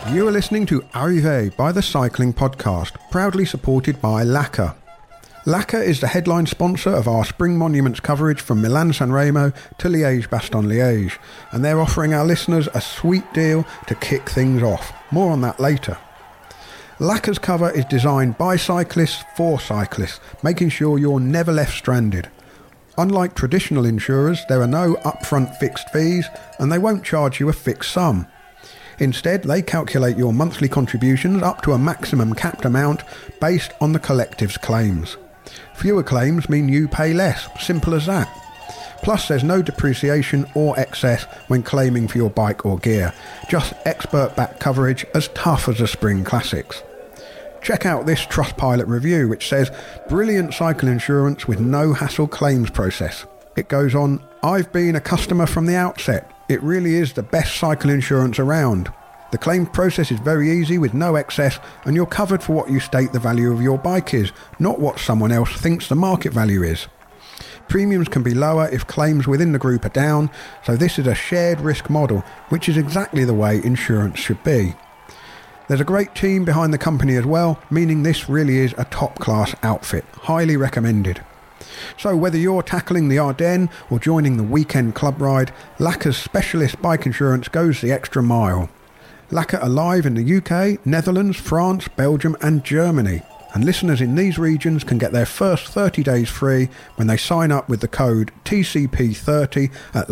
You are listening to Arrivé by the Cycling Podcast, proudly supported by Laka. Laka is the headline sponsor of our Spring Monuments coverage from Milan-San Remo to Liège-Bastogne-Liège, and they're offering our listeners a sweet deal to kick things off. More on that later. Laka's cover is designed by cyclists for cyclists, making sure you're never left stranded. Unlike traditional insurers, there are no upfront fixed fees, and they won't charge you a fixed sum. Instead, they calculate your monthly contributions up to a maximum capped amount based on the collective's claims. Fewer claims mean you pay less, simple as that. Plus, there's no depreciation or excess when claiming for your bike or gear, just expert-backed coverage as tough as the Spring Classics. Check out this Trustpilot review, which says, "Brilliant cycle insurance with no hassle claims process." It goes on, "I've been a customer from the outset. It really is the best cycle insurance around. The claim process is very easy with no excess, and you're covered for what you state the value of your bike is, not what someone else thinks the market value is. Premiums can be lower if claims within the group are down, so this is a shared risk model, which is exactly the way insurance should be. There's a great team behind the company as well, meaning this really is a top-class outfit. Highly recommended. So whether you're tackling the Ardennes or joining the weekend club ride, Laka's specialist bike insurance goes the extra mile. Laka are live in the UK, Netherlands, France, Belgium and Germany. And listeners in these regions can get their first 30 days free when they sign up with the code TCP30 at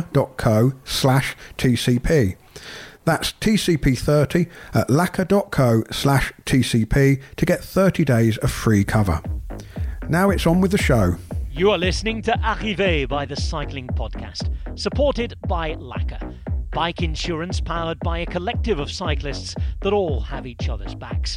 laka.co/TCP. That's TCP30 at laka.co/TCP to get 30 days of free cover. Now it's on with the show. You are listening to Arrivé by the Cycling Podcast, supported by Laka. Bike insurance powered by a collective of cyclists that all have each other's backs.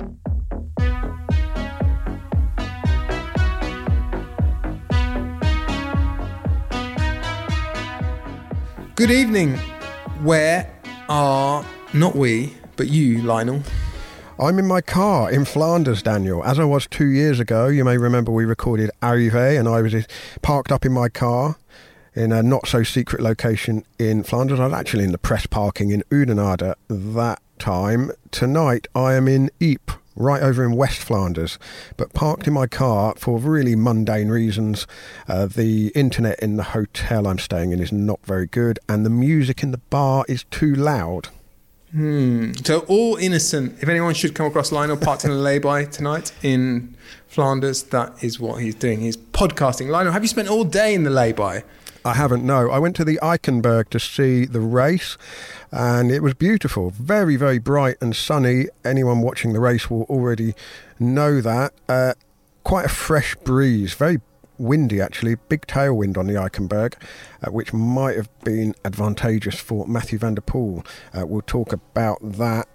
Good evening. Where are not we, but you, Lionel? I'm in my car in Flanders, Daniel. As I was 2 years ago, you may remember we recorded Arrivé and I was parked up in my car in a not-so-secret location in Flanders. I was actually in the press parking in Oudenaarde that time. Tonight I am in Ypres, right over in West Flanders, but parked in my car for really mundane reasons. The internet in the hotel I'm staying in is not very good, and the music in the bar is too loud. So all innocent. If anyone should come across Lionel parked in a lay-by tonight in Flanders, that is what he's doing. He's podcasting. Lionel, have you spent all day in the lay-by? I haven't, no. I went to the Eichenberg to see the race, and it was beautiful. Very, very bright and sunny. Anyone watching the race will already know that. Quite a fresh breeze, very windy actually, big tailwind on the Eichenberg, which might have been advantageous for Mathieu van der Poel. We'll talk about that.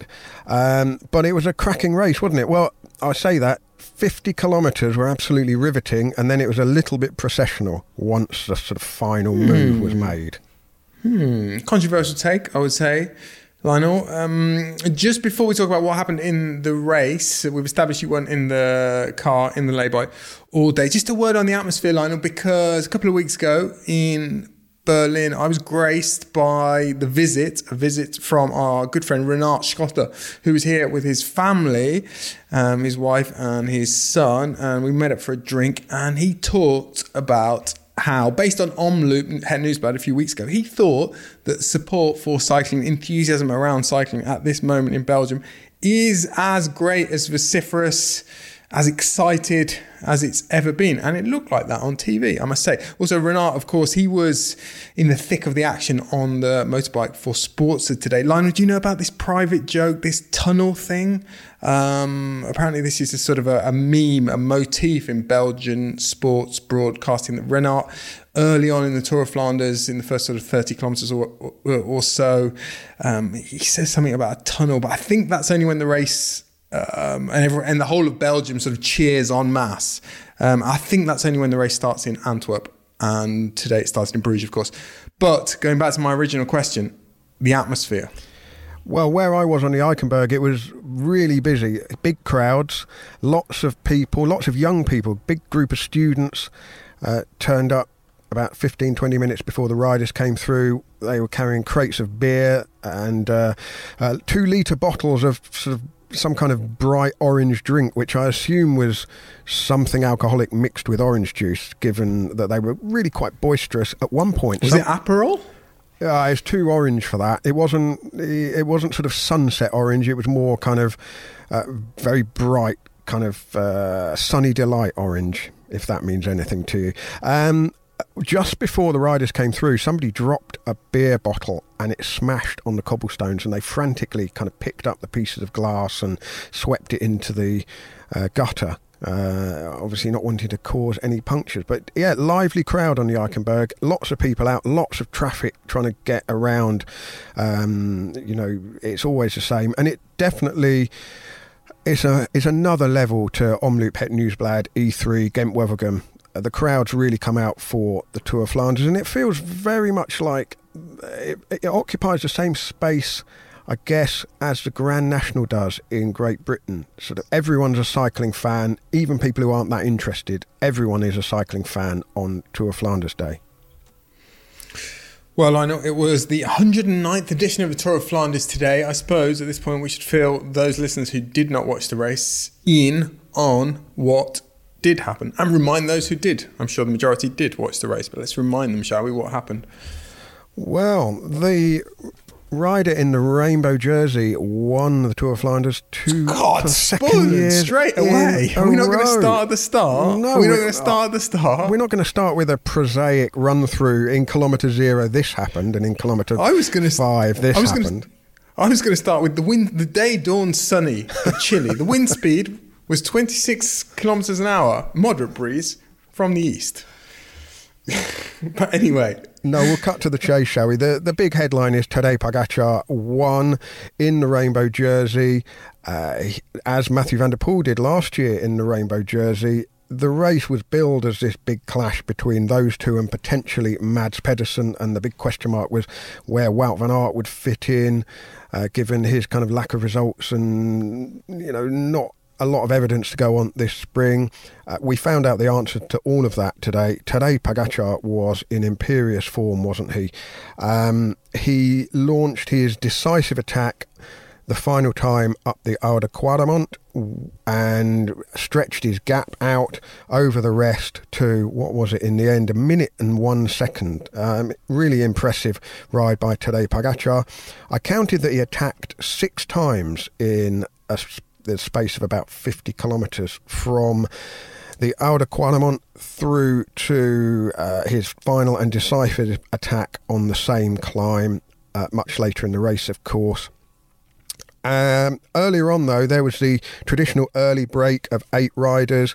But it was a cracking race, wasn't it? Well, I say that. 50 kilometres were absolutely riveting, and then it was a little bit processional once the sort of final move was made. Controversial take, I would say, Lionel. Just before we talk about what happened in the race, we've established you weren't in the car, in the lay-by all day. Just a word on the atmosphere, Lionel, because a couple of weeks ago in Berlin, I was graced by a visit from our good friend Renat Schotter, who was here with his family, his wife and his son, and we met up for a drink, and he talked about how, based on Omloop Newsblad a few weeks ago, he thought that support for cycling, enthusiasm around cycling at this moment in Belgium is as great, as vociferous, as excited as it's ever been. And it looked like that on TV, I must say. Also, Renat, of course, he was in the thick of the action on the Motorbike for Sportster today. Lionel, do you know about this private joke, this tunnel thing? Apparently this is a sort of a meme, a motif in Belgian sports broadcasting, that Renat, early on in the Tour of Flanders, in the first sort of 30 kilometres or so, he says something about a tunnel, but I think that's only when the race and the whole of Belgium sort of cheers en masse. I think that's only when the race starts in Antwerp, and today it started in Bruges, of course. But going back to my original question, the atmosphere. Well, where I was on the Eichenberg, it was really busy. Big crowds, lots of people, lots of young people, big group of students turned up about 15, 20 minutes before the riders came through. They were carrying crates of beer and 2-litre bottles of sort of some kind of bright orange drink, which I assume was something alcoholic mixed with orange juice, given that they were really quite boisterous at one point. Was it Aperol? Yeah, it's too orange for that. It wasn't sort of sunset orange. It was more kind of very bright, kind of sunny delight orange, if that means anything to you. Just before the riders came through, somebody dropped a beer bottle and it smashed on the cobblestones, and they frantically kind of picked up the pieces of glass and swept it into the gutter, obviously not wanting to cause any punctures. But yeah, lively crowd on the Eichenberg, lots of people out, lots of traffic trying to get around. It's always the same, and it definitely is another level to Omloop Het Nieuwsblad E3 Gent-Wevelgem. The crowds really come out for the Tour of Flanders, and it feels very much like it occupies the same space, I guess, as the Grand National does in Great Britain. Sort of everyone's a cycling fan, even people who aren't that interested. Everyone is a cycling fan on Tour of Flanders Day. Well, I know it was the 109th edition of the Tour of Flanders today. I suppose at this point we should fill those listeners who did not watch the race in on what did happen, and remind those who did. I'm sure the majority did watch the race, but let's remind them, shall we, what happened? Well, the rider in the rainbow jersey won the Tour of Flanders second year straight away. Are we not going to start at the start? No, we're not going to start at the start. We're not going to start with a prosaic run through. In kilometre 0 this happened, and in kilometre 5 this happened. I was going to start with the wind. The day dawned sunny but chilly. The wind speed was 26 kilometres an hour, moderate breeze from the east. But anyway. No, we'll cut to the chase, shall we? The big headline is Tadej Pogačar won in the rainbow jersey, as Mathieu van der Poel did last year in the rainbow jersey. The race was billed as this big clash between those two and potentially Mads Pedersen, and the big question mark was where Wout van Aert would fit in, given his kind of lack of results and, not a lot of evidence to go on this spring. We found out the answer to all of that today. Tadej Pogačar was in imperious form, wasn't he? He launched his decisive attack the final time up the Oude Quadramont and stretched his gap out over the rest to, what was it in the end, 1 minute and 1 second. Really impressive ride by Tadej Pogačar. I counted that he attacked 6 times in the space of about 50 kilometres from the Oude Quadramont through to his final and decisive attack on the same climb much later in the race, of course. Earlier on, though, there was the traditional early break of 8 riders.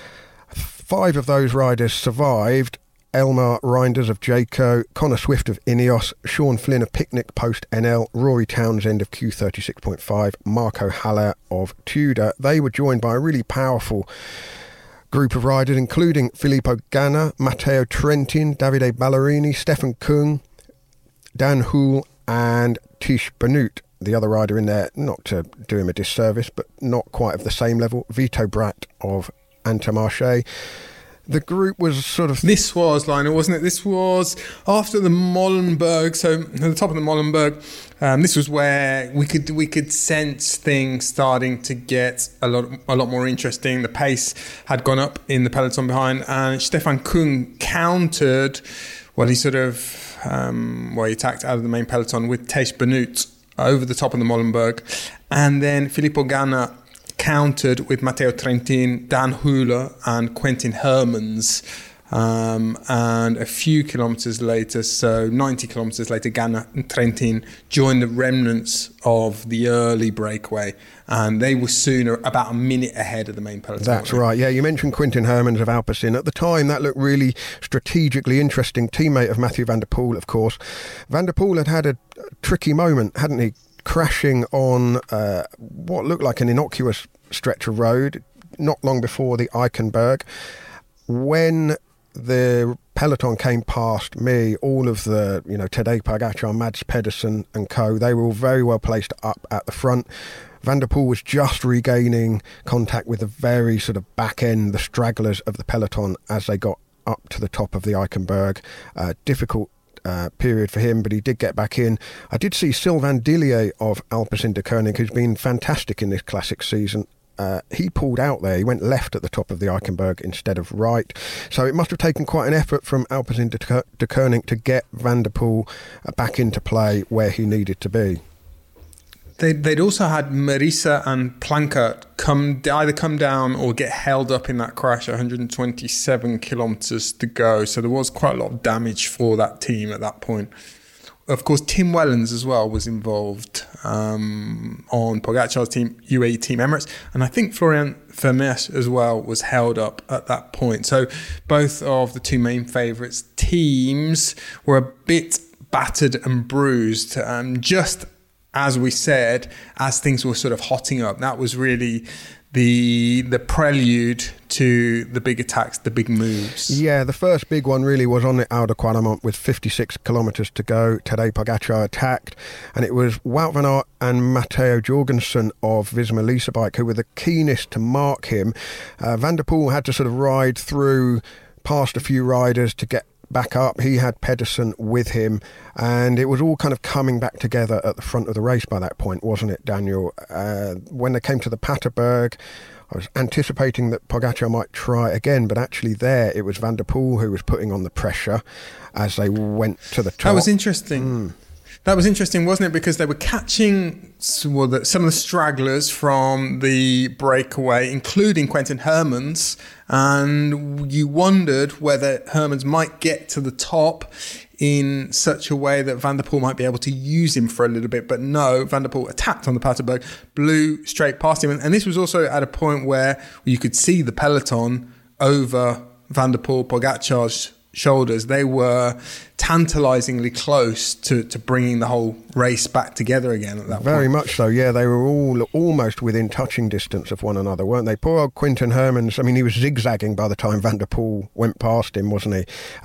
5 of those riders survived. Elmar Reinders of Jayco, Connor Swift of Ineos, Sean Flynn of Picnic Post NL, Rory Townsend of Q36.5, Marco Haller of Tudor. They were joined by a really powerful group of riders, including Filippo Ganna, Matteo Trentin, Davide Ballerini, Stefan Kung, Dan Houle and Tish Benoot. The other rider in there, not to do him a disservice, but not quite of the same level, Vito Bratt of Intermarché. The group was sort of... This was, Lionel, wasn't it? This was after the Molenberg. So at the top of the Molenberg, this was where we could sense things starting to get a lot more interesting. The pace had gone up in the peloton behind, and Stefan Kung countered. Well, he sort of he attacked out of the main peloton with Tish Benoot over the top of the Molenberg, and then Filippo Ganna countered with Matteo Trentin, Dan Houle and Quentin Hermans, and a few kilometres later, so 90 kilometres later, Ganna and Trentin joined the remnants of the early breakaway, and they were sooner about a minute ahead of the main peloton. That's right, yeah. You mentioned Quentin Hermans of Alpecin. At the time, that looked really strategically interesting. Teammate of Mathieu van der Poel, of course. Van der Poel had a tricky moment, hadn't he? Crashing on what looked like an innocuous stretch of road not long before the Eichenberg. When the peloton came past me, all of the, Tadej Pogačar, Mads Pedersen and co, they were all very well placed up at the front. Van der Poel was just regaining contact with the very sort of back end, the stragglers of the peloton as they got up to the top of the Eichenberg. Difficult period for him, but he did get back in. I did see Sylvain Dillier of Alpecin-Deceuninck, who's been fantastic in this classic season. He pulled out there. He went left at the top of the Eichenberg instead of right. So it must have taken quite an effort from Alpecin-Deceuninck to get Van der Poel back into play where he needed to be. They'd also had Marisa and Plankert either come down or get held up in that crash, 127 kilometres to go. So there was quite a lot of damage for that team at that point. Of course, Tim Wellens as well was involved on Pogacar's team, UAE Team Emirates. And I think Florian Vermeersch as well was held up at that point. So both of the two main favourites teams were a bit battered and bruised, just as we said, as things were sort of hotting up. That was really the prelude to the big attacks, the big moves. Yeah, the first big one really was on the Oude Quadrant with 56 kilometres to go. Tadej Pogacar attacked, and it was Wout van Aert and Matteo Jorgensen of Visma Leasebike who were the keenest to mark him. Van der Poel had to sort of ride through past a few riders to get back up. He had Pedersen with him, and it was all kind of coming back together at the front of the race by that point, wasn't it, Daniel? When they came to the Paterberg, I was anticipating that Pogacar might try again, but actually there it was Van der Poel who was putting on the pressure as they went to the top. That was interesting. That was interesting, wasn't it? Because they were catching some of the stragglers from the breakaway, including Quentin Hermans, and you wondered whether Hermans might get to the top in such a way that Van der Poel might be able to use him for a little bit. But no, Van der Poel attacked on the Paterberg, blew straight past him. And this was also at a point where you could see the peloton over Van der Poel, Pogacar's shoulders. They were tantalisingly close to bringing the whole race back together again at that point. Very much so, yeah. They were all almost within touching distance of one another, weren't they? Poor old Quentin Hermans, I mean, he was zigzagging by the time Van der Poel went past him, wasn't he?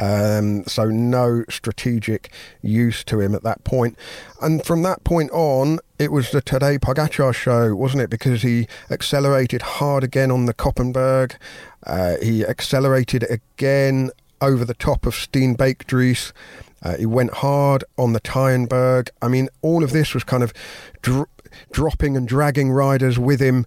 So no strategic use to him at that point. And from that point on, it was the Tadej Pogacar show, wasn't it? Because he accelerated hard again on the Koppenberg. He accelerated again over the top of Steenbeek-Dries. He went hard on the Tyenberg. I mean, all of this was kind of dropping and dragging riders with him.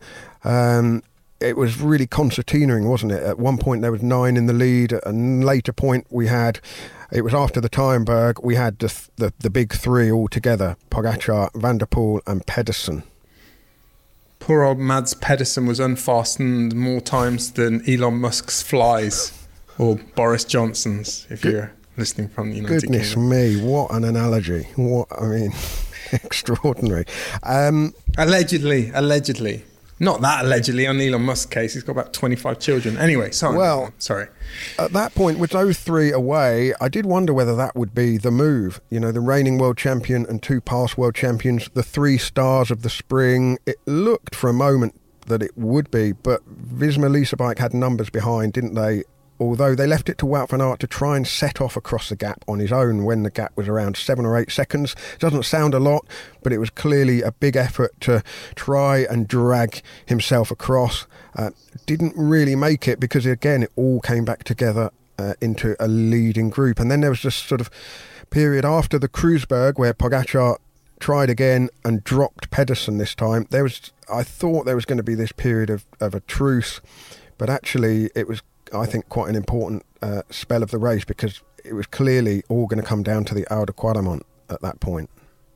It was really concertinaing, wasn't it? At one point there was 9 in the lead. At a later point it was after the Tyenberg, we had the big three all together, Pogacar, Van der Poel and Pedersen. Poor old Mads Pedersen was unfastened more times than Elon Musk's flies. Or Boris Johnson's, if you're listening from the United Kingdom. Goodness me, what an analogy. Extraordinary. Allegedly. Not that allegedly on Elon Musk's case. He's got about 25 children. Anyway, sorry. At that point, with those three away, I did wonder whether that would be the move. You know, the reigning world champion and 2 past world champions, the 3 stars of the spring. It looked for a moment that it would be, but Visma Leasebike had numbers behind, didn't they? Although they left it to Wout van Aert to try and set off across the gap on his own when the gap was around 7 or 8 seconds. Doesn't sound a lot, but it was clearly a big effort to try and drag himself across. Didn't really make it because, again, it all came back together into a leading group. And then there was this sort of period after the Kreuzberg where Pogacar tried again and dropped Pedersen this time. I thought there was going to be this period of a truce, but actually it was, I think, quite an important spell of the race because it was clearly all going to come down to the Oude Quadrant at that point.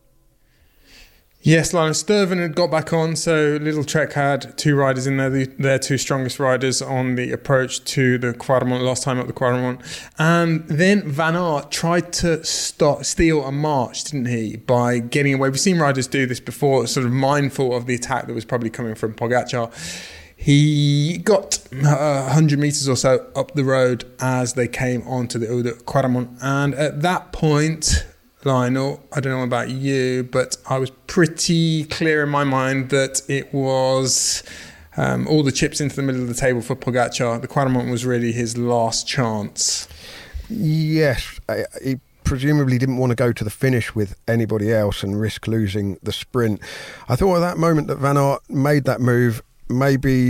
Yes, Linus Sturven had got back on, so Little Trek had 2 riders in there, their 2 strongest riders on the approach to the Quadrant, last time up the Quadrant. And then Van Aert tried to steal a march, didn't he, by getting away. We've seen riders do this before, sort of mindful of the attack that was probably coming from Pogacar. He got 100 metres or so up the road as they came onto the Oude Quadrant. And at that point, Lionel, I don't know about you, but I was pretty clear in my mind that it was all the chips into the middle of the table for Pogacar. The Quadrant was really his last chance. Yes, he presumably didn't want to go to the finish with anybody else and risk losing the sprint. I thought at that moment that Van Aert made that move, maybe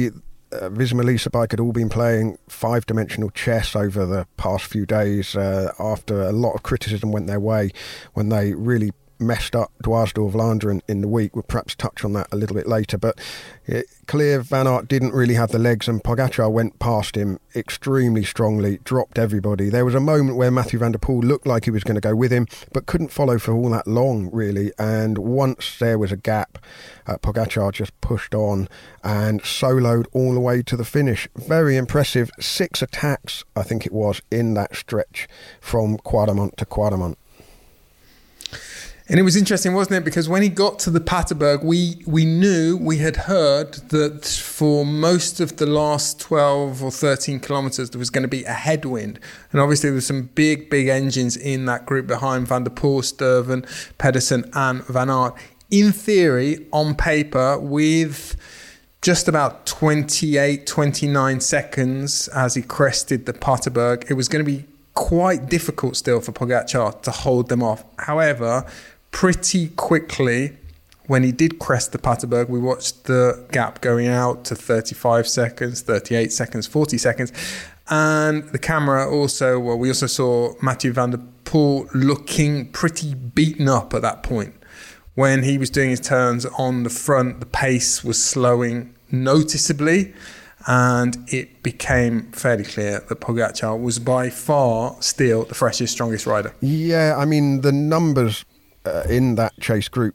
Visma Lease bike had all been playing five-dimensional chess over the past few days after a lot of criticism went their way when they really messed up Dwars door Vlaanderen in the week. We'll perhaps touch on that a little bit later, but clear Van Aert didn't really have the legs, and Pogačar went past him extremely strongly, dropped everybody. There was a moment where Mathieu van der Poel looked like he was going to go with him, but couldn't follow for all that long, really, and once there was a gap, Pogačar just pushed on and soloed all the way to the finish. Very impressive. 6 attacks, I think it was, in that stretch from Quadamont to Quadamont. And it was interesting, wasn't it? Because when he got to the Paterberg, we had heard that for most of the last 12 or 13 kilometres, there was going to be a headwind. And obviously, there's some big engines in that group behind Van der Poel, Sturven, Pedersen and Van Aert. In theory, on paper, with just about 28, 29 seconds as he crested the Paterberg, it was going to be quite difficult still for Pogačar to hold them off. However, pretty quickly, when he did crest the Paterberg, we watched the gap going out to 35 seconds, 38 seconds, 40 seconds. And the camera also, we also saw Mathieu van der Poel looking pretty beaten up at that point. When he was doing his turns on the front, the pace was slowing noticeably, and it became fairly clear that Pogačar was by far still the freshest, strongest rider. Yeah, I mean, the numbers in that chase group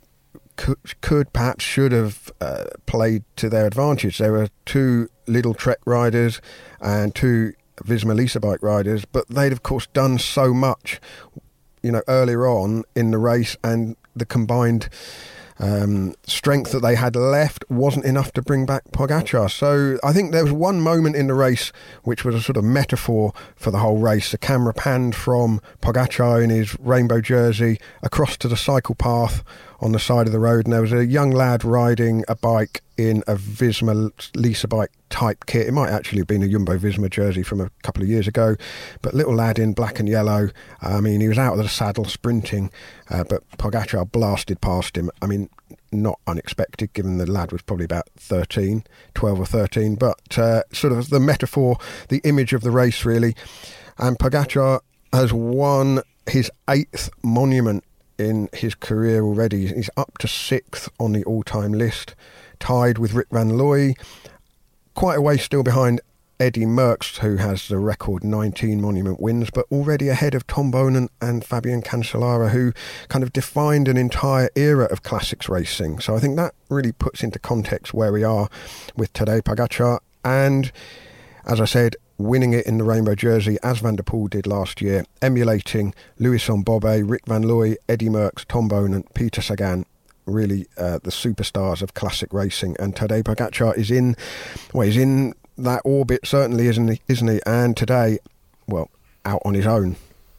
should have played to their advantage. There were 2 Lidl Trek riders and 2 Visma Lease bike riders, but they'd of course done so much, earlier on in the race, and the combined strength that they had left wasn't enough to bring back Pogačar. So I think there was one moment in the race which was a sort of metaphor for the whole race. The camera panned from Pogačar in his rainbow jersey across to the cycle path on the side of the road, and there was a young lad riding a bike in a Visma Lease bike type kit. It might actually have been a Jumbo Visma jersey from a couple of years ago, but little lad in black and yellow. I mean, he was out of the saddle sprinting, but Pogačar blasted past him. I mean, not unexpected, given the lad was probably about 12 or 13, but sort of the metaphor, the image of the race, really. And Pogačar has won his 8th monument in his career already. He's up to 6th on the all-time list, tied with Rik van Looy, quite a way still behind Eddy Merckx, who has the record 19 monument wins, but already ahead of Tom Boonen and Fabian Cancellara, who kind of defined an entire era of classics racing. So I think that really puts into context where we are with Tadej Pogačar, and as I said, winning it in the rainbow jersey as Van der Poel did last year, emulating Louison Bobet, Rik van Looy, Eddy Merckx, Tom Boonen, Peter Sagan, really the superstars of classic racing. And Tadej Pogačar is in that orbit, certainly, isn't he? And today, out on his own.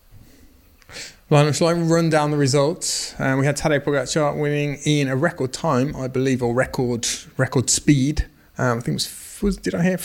Well, shall I run down the results? We had Tadej Pogačar winning in a record time, I believe, or record speed. I think it was did I hear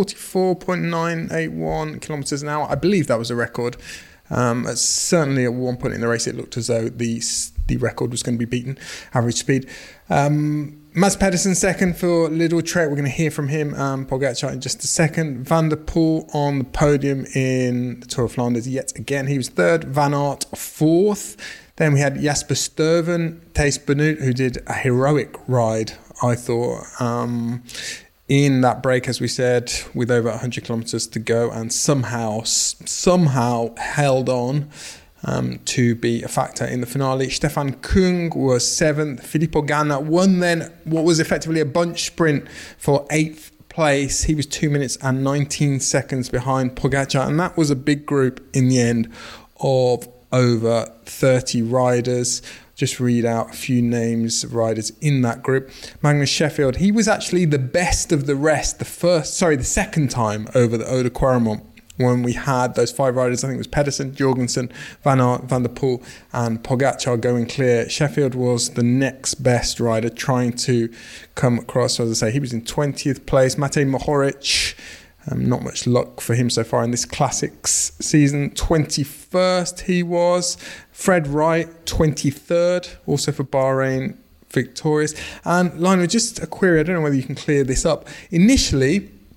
44.981 kilometres an hour? I believe that was a record. Certainly at one point in the race, it looked as though the record was going to be beaten, average speed. Mads Pedersen second for Lidl Trek. We're going to hear from him and Pogačar in just a second. Van der Poel on the podium in the Tour of Flanders yet again. He was third. Van Aert fourth. Then we had Jasper Stuyven, Thijs Benoot, who did a heroic ride, I thought, in that break, as we said, with over 100 kilometres to go, and somehow held on to be a factor in the finale. Stefan Kung was seventh. Filippo Ganna won then what was effectively a bunch sprint for 8th place. He was 2 minutes and 19 seconds behind Pogačar, and that was a big group in the end of over 30 riders. Just read out a few names of riders in that group. Magnus Sheffield, he was actually the best of the rest the second time over the Ode Quaremont, when we had those 5 riders. I think it was Pedersen, Jorgensen, Van Aert, Van der Poel and Pogačar going clear. Sheffield was the next best rider trying to come across. So as I say, he was in 20th place. Matej Mohoric, not much luck for him so far in this classics season. 21st he was. Fred Wright, 23rd, also for Bahrain, victorious. And Lionel, just a query, I don't know whether you can clear this up. Initially,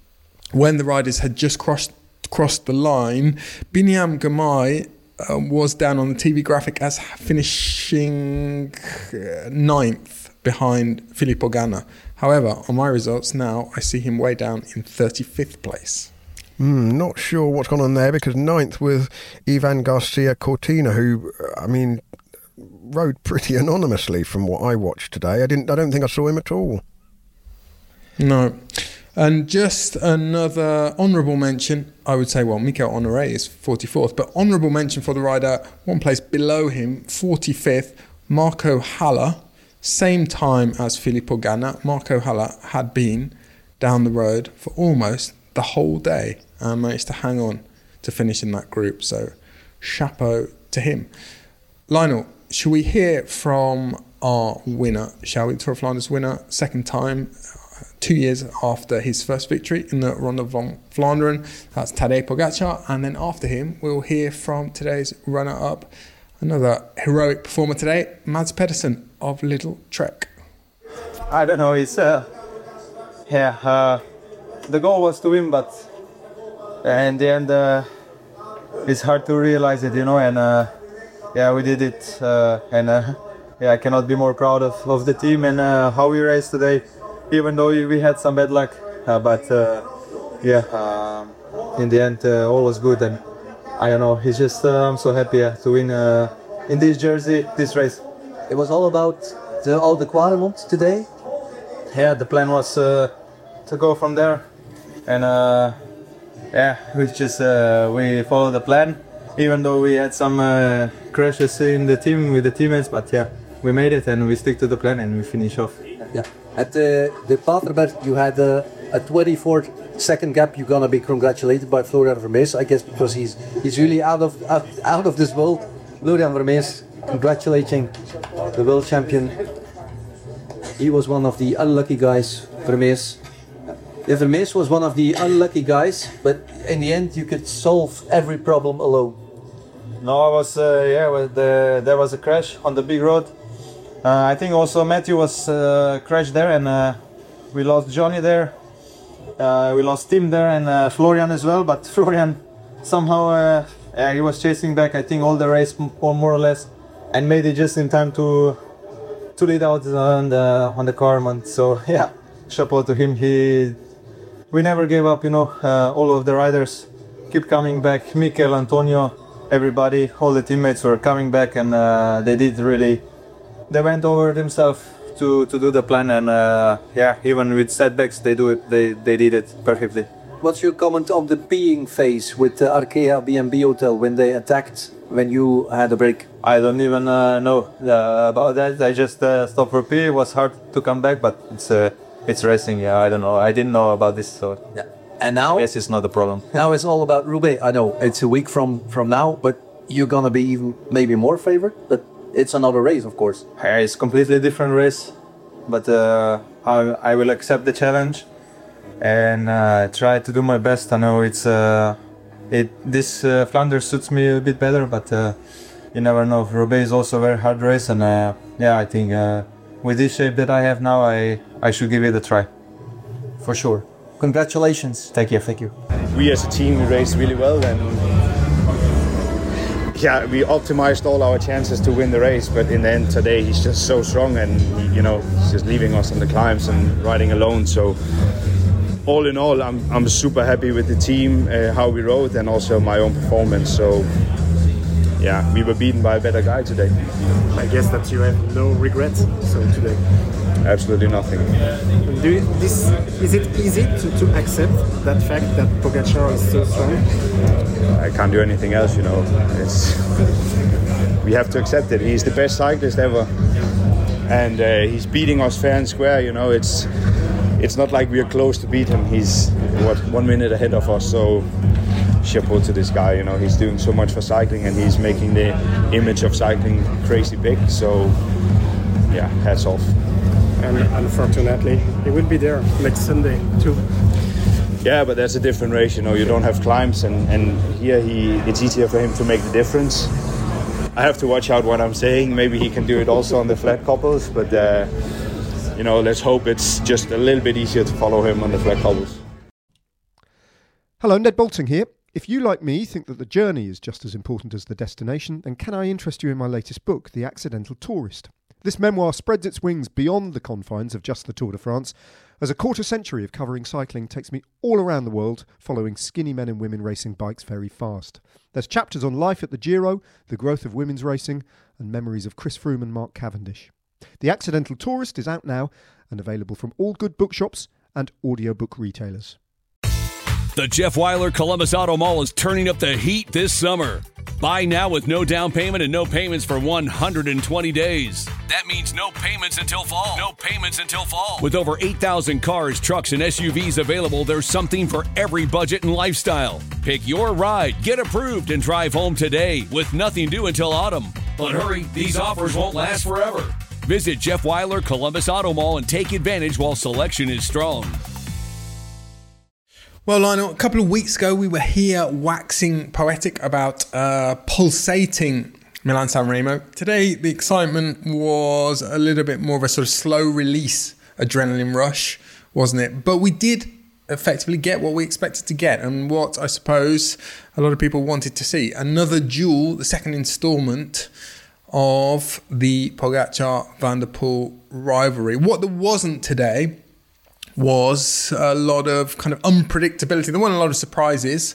when the riders had just crossed the line, Binyam Girmay was down on the TV graphic as finishing 9th behind Filippo Ganna. However, on my results now, I see him way down in 35th place. Not sure what's gone on there, because 9th with Ivan Garcia Cortina, who, rode pretty anonymously from what I watched today. I don't think I saw him at all. No. And just another honourable mention, I would say, well, Mikel Honoré is 44th, but honourable mention for the rider, one place below him, 45th, Marco Haller, same time as Filippo Ganna. Marco Haller had been down the road for almost the whole day and managed to hang on to finish in that group, so chapeau to him. Lionel, should we hear from our winner, shall we? Tour of Flanders winner, second time, 2 years after his first victory in the Ronde van Vlaanderen. That's Tadej Pogacar. And then after him, we'll hear from today's runner-up, another heroic performer today, Mads Pedersen of Little Trek. I don't know, the goal was to win, but in the end, it's hard to realize it, and we did it, I cannot be more proud of the team and how we raced today. Even though we had some bad luck, in the end all was good, and I don't know, it's just I'm so happy to win in this jersey, this race. It was all about all the Quaremont today? Yeah, the plan was to go from there, and we followed the plan, even though we had some crashes in the team with the teammates, but we made it and we stick to the plan and we finish off. Yeah. At the Paterberg, you had a 24-second gap. You're gonna be congratulated by Florian Vermeers, I guess, because he's really out of this world. Florian Vermeers, congratulating the world champion. He was one of the unlucky guys. Vermeers. Vermeers was one of the unlucky guys, but in the end, you could solve every problem alone. No, I was there was a crash on the big road. I think also Matthew was crashed there, and we lost Johnny there. We lost Tim there and Florian as well. But Florian somehow he was chasing back, I think, all the race more or less, and made it just in time to lead out on the Quaremont. So chapeau to him. We never gave up. All of the riders keep coming back. Mikel, Antonio, everybody, all the teammates were coming back, and they went over themselves to do the plan, and even with setbacks they did it perfectly. What's your comment on the peeing phase with the Arkea B&B Hotel when they attacked when you had a break? I don't even know about that. I just stopped for pee. It was hard to come back, but it's racing. I don't know. I didn't know about this, so And now, yes, it's not a problem. Now it's all about Roubaix. I know it's a week from now, but you're gonna be even maybe more favored. But it's another race, of course. It's a completely different race, but I will accept the challenge and try to do my best. I know this Flanders suits me a bit better, but you never know. Roubaix is also a very hard race, and I think with this shape that I have now, I should give it a try. For sure. Congratulations. Thank you. We as a team, we raced really well, and we optimized all our chances to win the race, but in the end today he's just so strong, and he's just leaving us on the climbs and riding alone. So all in all, I'm super happy with the team, how we rode, and also my own performance. So we were beaten by a better guy today. I guess that you have no regrets today. Absolutely nothing. Is it easy to accept that fact that Pogacar is so strong? I can't do anything else, we have to accept it. He's the best cyclist ever, and he's beating us fair and square. It's not like we are close to beat him. He's 1 minute ahead of us. So chapeau to this guy. He's doing so much for cycling, and he's making the image of cycling crazy big. So hats off. And unfortunately, he will be there next Sunday too. Yeah, but that's a different race. You don't have climbs, and here it's easier for him to make the difference. I have to watch out what I'm saying. Maybe he can do it also on the flat couples, but let's hope it's just a little bit easier to follow him on the flat cobbles. Hello, Ned Bolting here. If you, like me, think that the journey is just as important as the destination, then can I interest you in my latest book, The Accidental Tourist? This memoir spreads its wings beyond the confines of just the Tour de France, as a quarter century of covering cycling takes me all around the world, following skinny men and women racing bikes very fast. There's chapters on life at the Giro, the growth of women's racing, and memories of Chris Froome and Mark Cavendish. The Accidental Tourist is out now and available from all good bookshops and audiobook retailers. The Jeff Weiler Columbus Auto Mall is turning up the heat this summer. Buy now with no down payment and no payments for 120 days. That means no payments until fall. No payments until fall. With over 8,000 cars, trucks, and SUVs available, there's something for every budget and lifestyle. Pick your ride, get approved, and drive home today with nothing due until autumn. But hurry, these offers won't last forever. Visit Jeff Weiler Columbus Auto Mall and take advantage while selection is strong. Well, Lionel, a couple of weeks ago, we were here waxing poetic about pulsating Milan-San Remo. Today, the excitement was a little bit more of a sort of slow release adrenaline rush, wasn't it? But we did effectively get what we expected to get and what I suppose a lot of people wanted to see. Another duel, the second instalment of the Pogacar-Van der Poel rivalry. What there wasn't today was a lot of kind of unpredictability. There weren't a lot of surprises.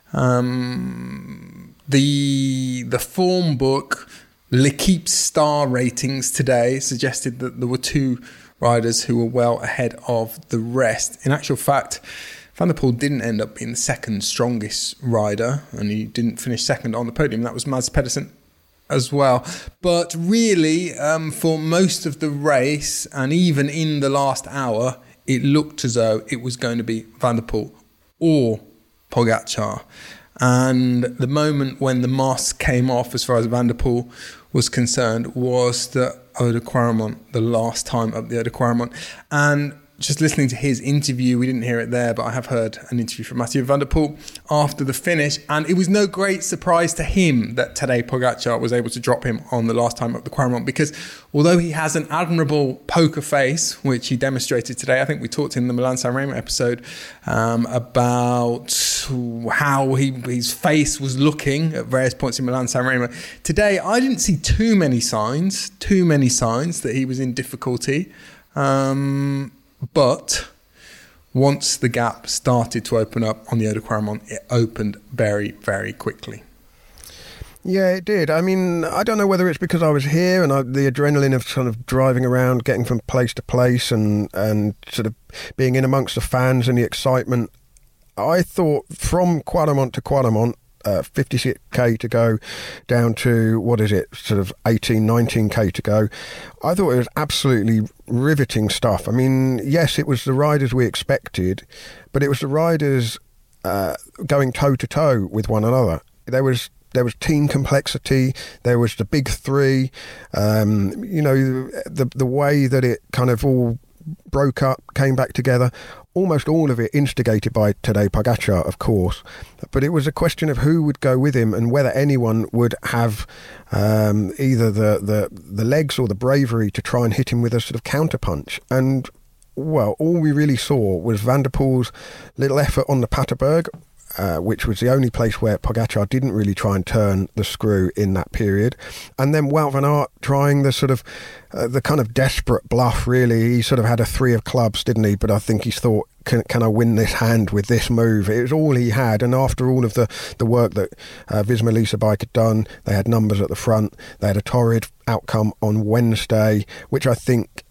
The form book, L'Equipe's star ratings today suggested that there were two riders who were well ahead of the rest. In actual fact, Van der Poel didn't end up being the second strongest rider, and he didn't finish second on the podium. That was Mads Pedersen as well. But really, for most of the race, and even in the last hour, it looked as though it was going to be Van der Poel or Pogacar. And the moment when the mask came off, as far as Van der Poel was concerned, was the Eau de Quaremont, the last time up the Eau de Quaremont. And just listening to his interview, we didn't hear it there, but I have heard an interview from Mathieu Van der Poel after the finish, and it was no great surprise to him that Tadej Pogacar was able to drop him on the last time up the Quaremont, because although he has an admirable poker face, which he demonstrated today, I think we talked in the Milan-San Remo episode about how his face was looking at various points in Milan-San Remo. Today, I didn't see too many signs that he was in difficulty. But once the gap started to open up on the Eau de Quaremont, it opened very, very quickly. Yeah, it did. I mean, I don't know whether it's because I was here and the adrenaline of sort of driving around, getting from place to place and sort of being in amongst the fans and the excitement. I thought from Quaremont to Quaremont, 56k to go down to, sort of 18, 19k to go. I thought it was absolutely riveting stuff. I mean, yes, it was the riders we expected, but it was the riders going toe-to-toe with one another. There was team complexity, there was the big three, the way that it kind of all broke up, came back together. Almost all of it instigated by Tadej Pogacar, of course, but it was a question of who would go with him and whether anyone would have either the legs or the bravery to try and hit him with a sort of counterpunch. And, well, all we really saw was Van der Poel's little effort on the Paterberg, which was the only place where Pogacar didn't really try and turn the screw in that period. And then Wout van Aert trying the sort of the kind of desperate bluff, really. He sort of had a three of clubs, didn't he? But I think he thought, can I win this hand with this move? It was all he had. And after all of the work that Visma Lease Bike had done, they had numbers at the front. They had a torrid outcome on Wednesday, which I think,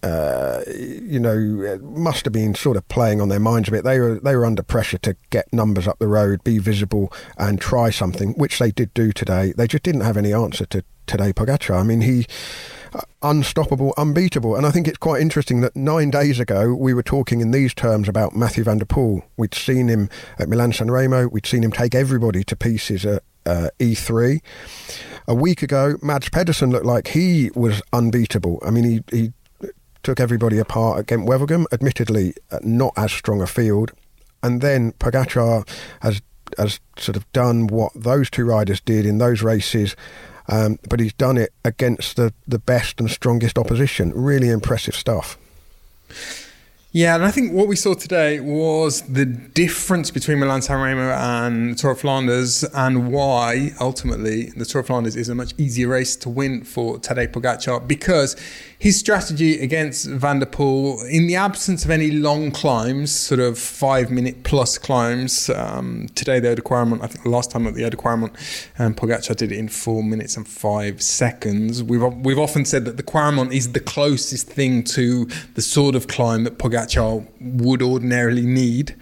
must have been sort of playing on their minds a bit. They were under pressure to get numbers up the road, be visible and try something, which they did do today. They just didn't have any answer to Tadej Pogacar. I mean, he unstoppable, unbeatable. And I think it's quite interesting that 9 days ago we were talking in these terms about Mathieu Van der Poel. We'd seen him at Milan-San Remo. We'd seen him take everybody to pieces at E3. A week ago, Mads Pedersen looked like he was unbeatable. I mean, he took everybody apart at Gent-Wevelgem, admittedly not as strong a field. And then Pogacar has sort of done what those two riders did in those races, but he's done it against the best and strongest opposition. Really impressive stuff. Yeah, and I think what we saw today was the difference between Milan-San Remo and the Tour of Flanders, and why ultimately the Tour of Flanders is a much easier race to win for Tadej Pogacar, because his strategy against Van der Poel, in the absence of any long climbs, sort of 5 minute plus climbs, today they had a Kwaremont, I think the last time at the Kwaremont, Pogacar did it in 4 minutes and 5 seconds. We've often said that the Kwaremont is the closest thing to the sort of climb that Pogacar would ordinarily need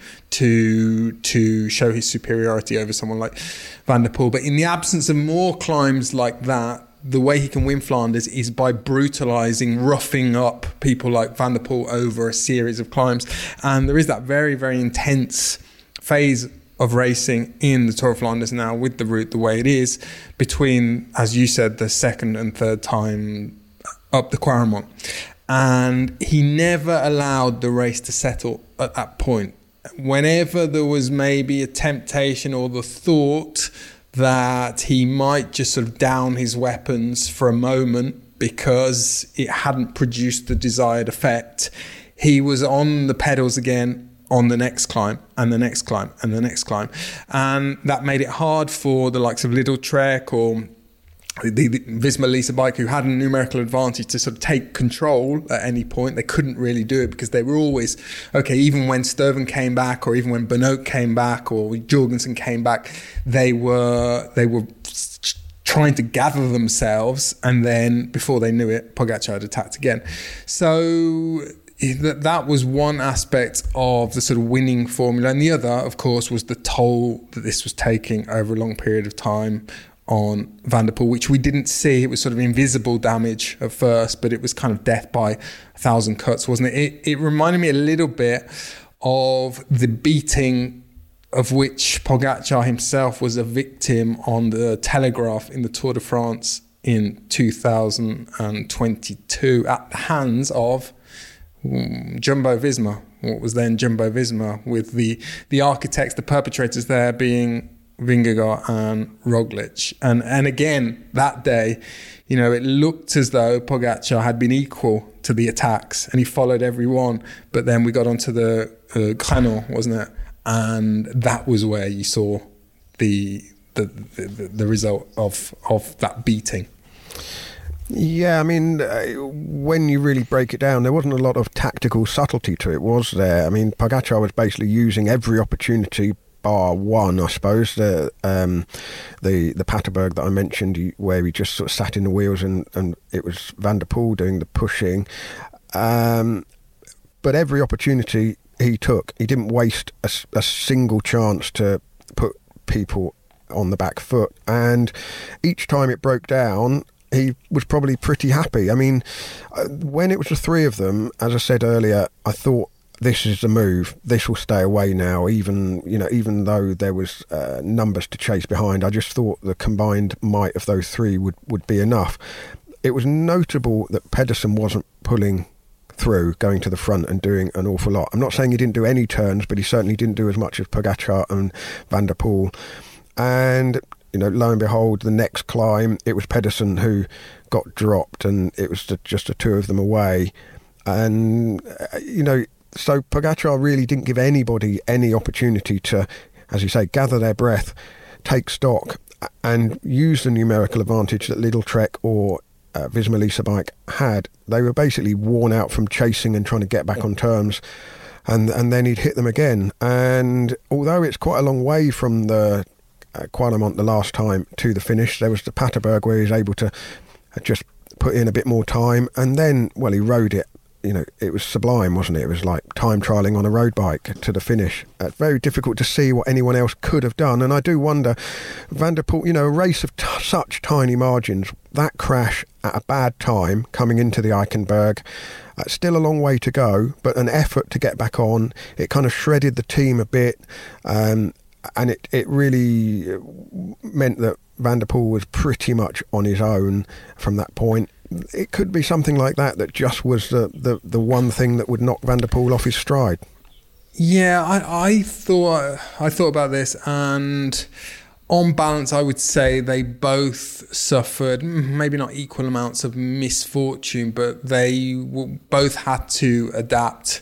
to show his superiority over someone like Van der Poel. But in the absence of more climbs like that, the way he can win Flanders is by brutalising, roughing up people like Van der Poel over a series of climbs. And there is that very, very intense phase of racing in the Tour of Flanders now, with the route the way it is, between, as you said, the second and third time up the Kwaremont. And he never allowed the race to settle at that point. Whenever there was maybe a temptation or the thought that he might just sort of down his weapons for a moment because it hadn't produced the desired effect, he was on the pedals again on the next climb and the next climb and the next climb. And that made it hard for the likes of Lidl Trek or the Visma Lease bike, who had a numerical advantage, to sort of take control at any point. They couldn't really do it because they were always, okay, even when Stuyven came back, or even when Benoot came back, or Jorgensen came back, they were trying to gather themselves, and then before they knew it, Pogacar had attacked again. So that was one aspect of the sort of winning formula, and the other, of course, was the toll that this was taking over a long period of time on Van der Poel, which we didn't see. It was sort of invisible damage at first, but it was kind of death by 1,000 cuts, wasn't it? It reminded me a little bit of the beating of which Pogacar himself was a victim on the Telegraph in the Tour de France in 2022 at the hands of Jumbo-Visma, what was then Jumbo-Visma, with the architects, the perpetrators there being Vingegaard and Roglic. And again, that day, it looked as though Pogacar had been equal to the attacks and he followed every one. But then we got onto the Granon, wasn't it? And that was where you saw the result of that beating. Yeah, I mean, when you really break it down, there wasn't a lot of tactical subtlety to it, was there? I mean, Pogacar was basically using every opportunity, bar one, I suppose, the Paterberg that I mentioned, where he just sort of sat in the wheels and it was Van der Poel doing the pushing. But every opportunity he took, he didn't waste a single chance to put people on the back foot. And each time it broke down, he was probably pretty happy. I mean, when it was the three of them, as I said earlier, I thought, this is the move. This will stay away now. Even though there was numbers to chase behind, I just thought the combined might of those three would be enough. It was notable that Pedersen wasn't pulling through, going to the front and doing an awful lot. I'm not saying he didn't do any turns, but he certainly didn't do as much as Pogacar and Van der Poel. And lo and behold, the next climb, it was Pedersen who got dropped, and it was just the two of them away. And so Pogacar really didn't give anybody any opportunity to, as you say, gather their breath, take stock, and use the numerical advantage that Lidl Trek or Visma Lease bike had. They were basically worn out from chasing and trying to get back on terms, and then he'd hit them again. And although it's quite a long way from the Kwaremont the last time to the finish, there was the Paterberg where he was able to just put in a bit more time, and then, well, he rode it. It was sublime, wasn't it? It was like time trialling on a road bike to the finish. It's very difficult to see what anyone else could have done. And I do wonder, Van der Poel, a race of such tiny margins, that crash at a bad time coming into the Eichenberg, still a long way to go, but an effort to get back on. It kind of shredded the team a bit, and it really meant that Van der Poel was pretty much on his own from that point. It could be something like that just was the one thing that would knock Van der Poel off his stride. Yeah, I thought about this, and on balance, I would say they both suffered maybe not equal amounts of misfortune, but they both had to adapt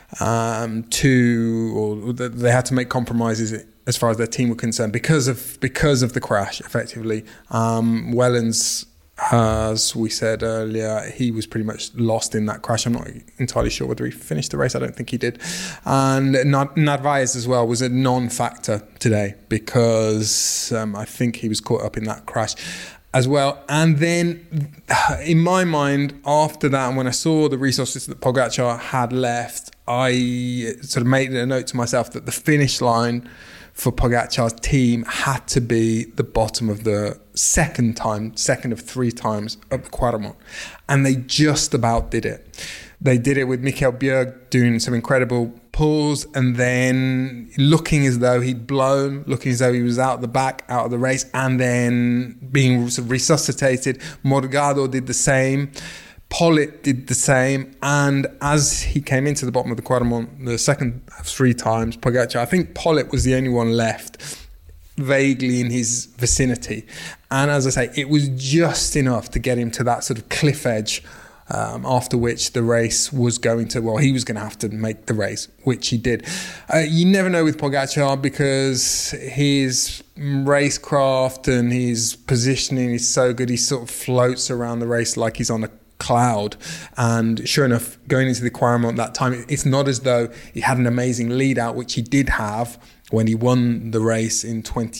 they had to make compromises as far as their team were concerned because of the crash. Effectively, Wellens, as we said earlier, he was pretty much lost in that crash. I'm not entirely sure whether he finished the race. I don't think he did. And Narvaez as well was a non-factor today because I think he was caught up in that crash as well. And then in my mind, after that, and when I saw the resources that Pogačar had left, I sort of made a note to myself that the finish line for Pogačar's team had to be the bottom of the second of 3 times up the Quaremont. And they just about did it. They did it with Michael Bjerg doing some incredible pulls and then looking as though he'd blown, looking as though he was out of the race, and then being sort of resuscitated. Morgado did the same. Pollitt did the same, and as he came into the bottom of the Quaremont, the second of 3 times, Pogačar, I think Pollitt was the only one left vaguely in his vicinity. And as I say, it was just enough to get him to that sort of cliff edge, after which the race was going to, he was going to have to make the race, which he did. You never know with Pogačar because his racecraft and his positioning is so good. He sort of floats around the race like he's on a cloud, and sure enough, going into the Quaremont that time, it's not as though he had an amazing lead out, which he did have when he won the race in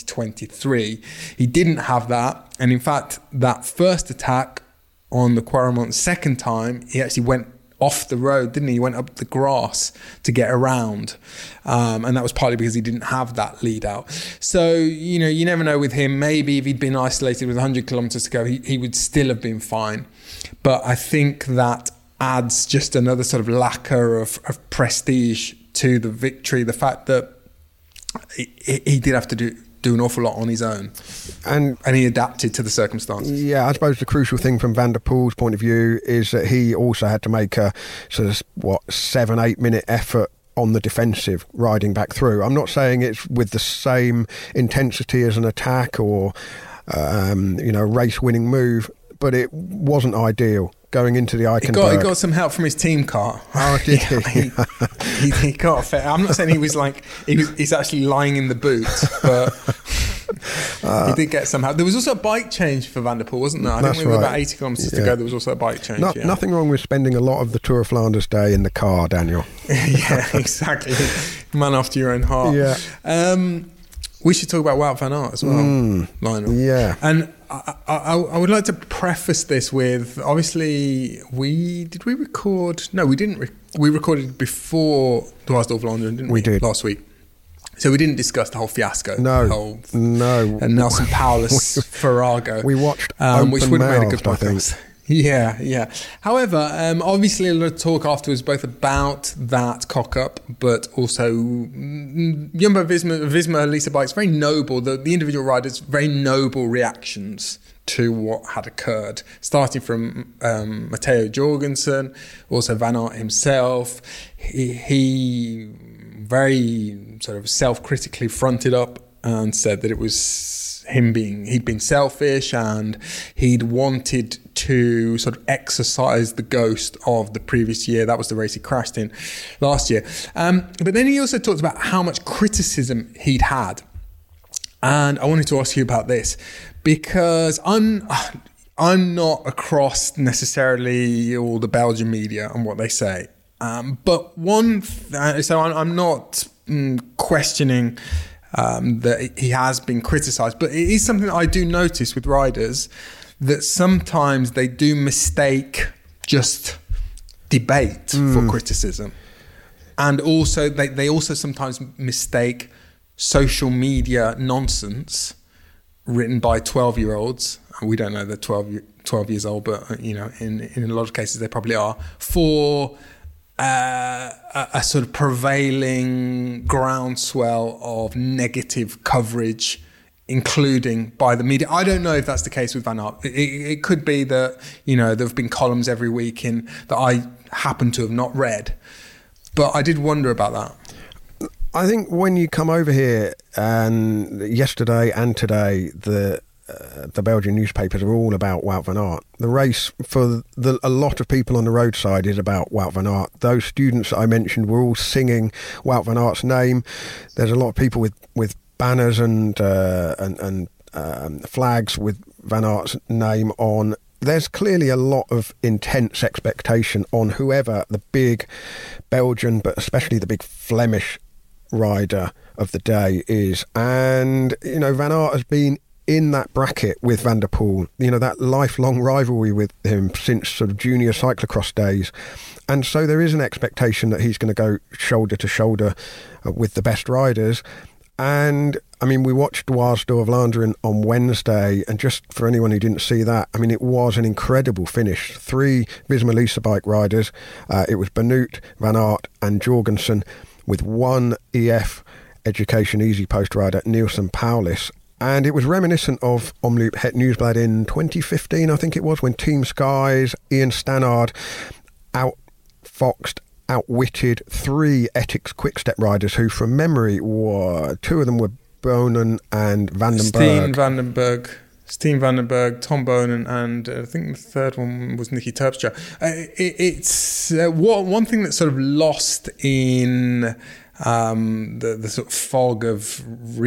2023. He didn't have that, and in fact that first attack on the Quaremont second time, he actually went off the road, didn't he? He went up the grass to get around, and that was partly because he didn't have that lead out. So, you never know with him. Maybe if he'd been isolated with 100 kilometres to go, he would still have been fine. But I think that adds just another sort of lacquer of prestige to the victory. The fact that he did have to do an awful lot on his own, and he adapted to the circumstances. Yeah, I suppose the crucial thing from Van der Poel's point of view is that he also had to make a sort of 7-8 minute effort on the defensive riding back through. I'm not saying it's with the same intensity as an attack or race winning move, but it wasn't ideal going into the Eichenberg. He got some help from his team car. Oh, did he? He got a fair. I'm not saying he was like he's actually lying in the boot, but he did get some help. There was also a bike change for Van der Poel, wasn't there? I think we were about 80 kilometres to go. There was also a bike change. Nothing wrong with spending a lot of the Tour of Flanders day in the car, Daniel. Yeah, exactly. Man after your own heart. Yeah. We should talk about Wout van Aert as well, Lionel. Yeah. And I would like to preface this with, obviously, we record? No, we didn't. We recorded before Dwars door Vlaanderen, didn't we? We did. Last week. So we didn't discuss the whole fiasco. No. And Nelson Paulus Farrago. We watched which would have made a good podcast. I think. Yeah. However, obviously a lot of talk afterwards both about that cock-up, but also Jumbo-Visma, Lisa Bike's very noble, the individual riders' very noble reactions to what had occurred, starting from Matteo Jorgensen, also Van Aert himself. He very sort of self-critically fronted up and said that it was he'd been selfish and he'd wanted to sort of exercise the ghost of the previous year. That was the race he crashed in last year. But then he also talked about how much criticism he'd had. And I wanted to ask you about this because I'm not across necessarily all the Belgian media and what they say. But so I'm not questioning that he has been criticised, but it is something that I do notice with riders, that sometimes they do mistake just debate for criticism, and also they also sometimes mistake social media nonsense written by 12-year-olds. We don't know they're 12 years old, but in a lot of cases they probably are, for a sort of prevailing groundswell of negative coverage, including by the media. I don't know if that's the case with Van Aert. It could be that there have been columns every week that I happen to have not read, but I did wonder about that. I think when you come over here, and yesterday and today, the Belgian newspapers are all about Wout van Aert. The race for a lot of people on the roadside is about Wout van Aert. Those students that I mentioned were all singing Wout van Aert's name. There's a lot of people with banners and flags with Van Aert's name on. There's clearly a lot of intense expectation on whoever the big Belgian, but especially the big Flemish rider of the day is. And, you know, Van Aert has been in that bracket with Van der Poel, you know, that lifelong rivalry with him since sort of junior cyclocross days. And so there is an expectation that he's going to go shoulder to shoulder with the best riders. And, I mean, we watched Dwars door Vlaanderen on Wednesday, and just for anyone who didn't see that, I mean, it was an incredible finish. 3 Visma-Lease bike riders. It was Benoot, Van Aert and Jorgensen, with 1 EF Education Easy Post rider, Nielsen Pauwels. And it was reminiscent of Omloop Het Nieuwsblad in 2015, I think it was, when Team Sky's Ian Stannard outwitted 3 Ethics Quick-Step riders who, from memory, 2 of them were Bonen and Vandenberg. Steen Vandenberg, Tom Bonen, and I think the third one was Nicky Terpstra. It's one thing that's sort of lost in the sort of fog of